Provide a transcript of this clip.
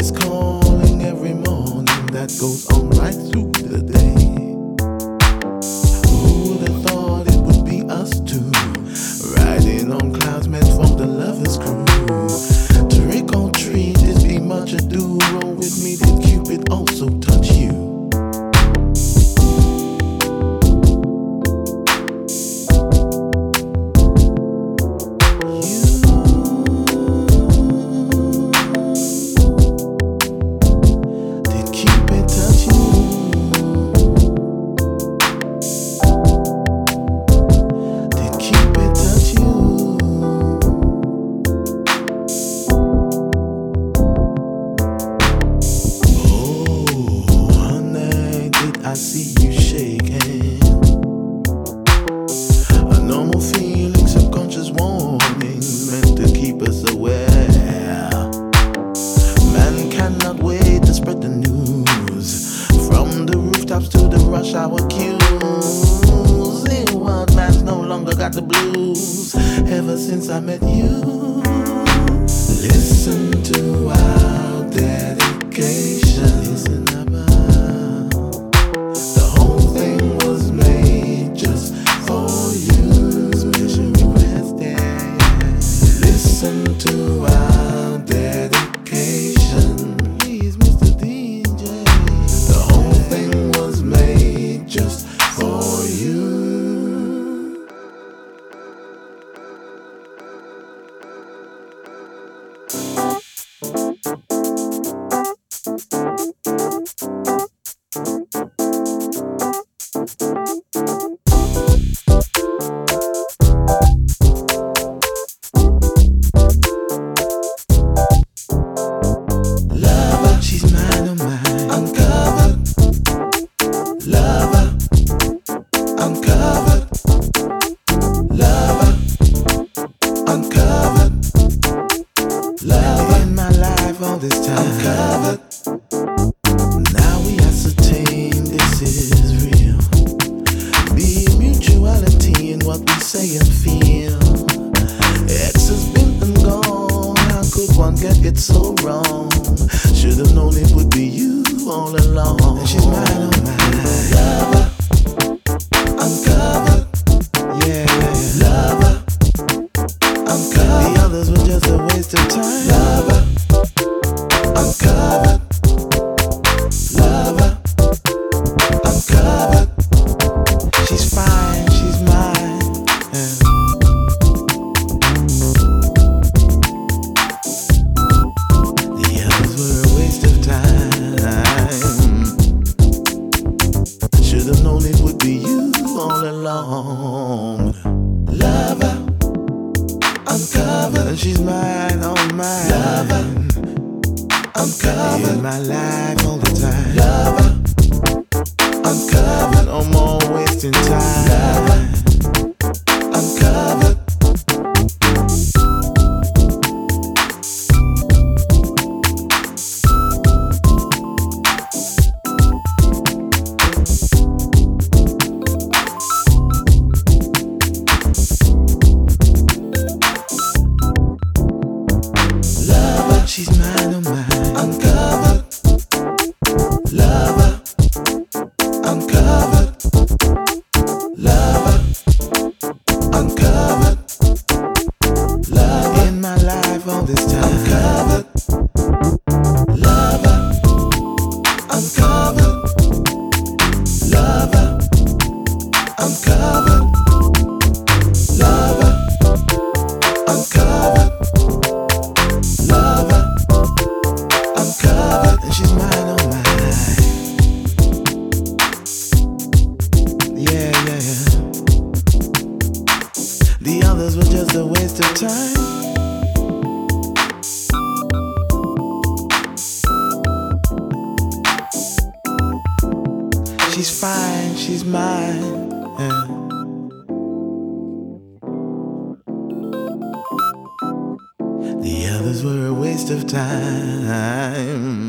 It's calling every morning that goes on right through the day. Who would have thought it would be us two, riding on clouds meant for the lover's crew? Trick or treat, this be much ado. Roll with me, did Cupid also touch you? I see you shaking. A normal feeling, subconscious warnings meant to keep us aware. Man cannot wait to spread the news, from the rooftops to the rush hour queues. The world man's no longer got the blues ever since I met you. Listen to our dedication. Listen about to our dedication. Please, Mr. DJ. The whole thing was made just for you. All this time uncovered. Now we ascertain this is real. Be mutuality in what we say and feel. X has been and gone. How could one get it so wrong? Should have known it would be you all along. And she's mine, oh mine. Lover, uncovered. Yeah, lover, uncovered. The others were just a waste of time. Lover, uncovered, lover, uncovered. She's fine, she's mine. Yeah. The others were a waste of time. Should have known it would be you all along. Lover, uncovered, and she's mine, all mine. Lover, uncovered in my life all the time. Lover, uncovered, no more wasting time. Lover, uncovered. Lover, she's mine, oh mine. Uncovered, lover, uncovered, lover, uncovered, lover in my life all this time. Uncovered, lover, uncovered, lover, uncovered, lover, uncovered, lover, uncovered, and she's mine, oh mine. Yeah, yeah, yeah. The others were just a waste of time. She's fine, she's mine. Yeah. The others were a waste of time.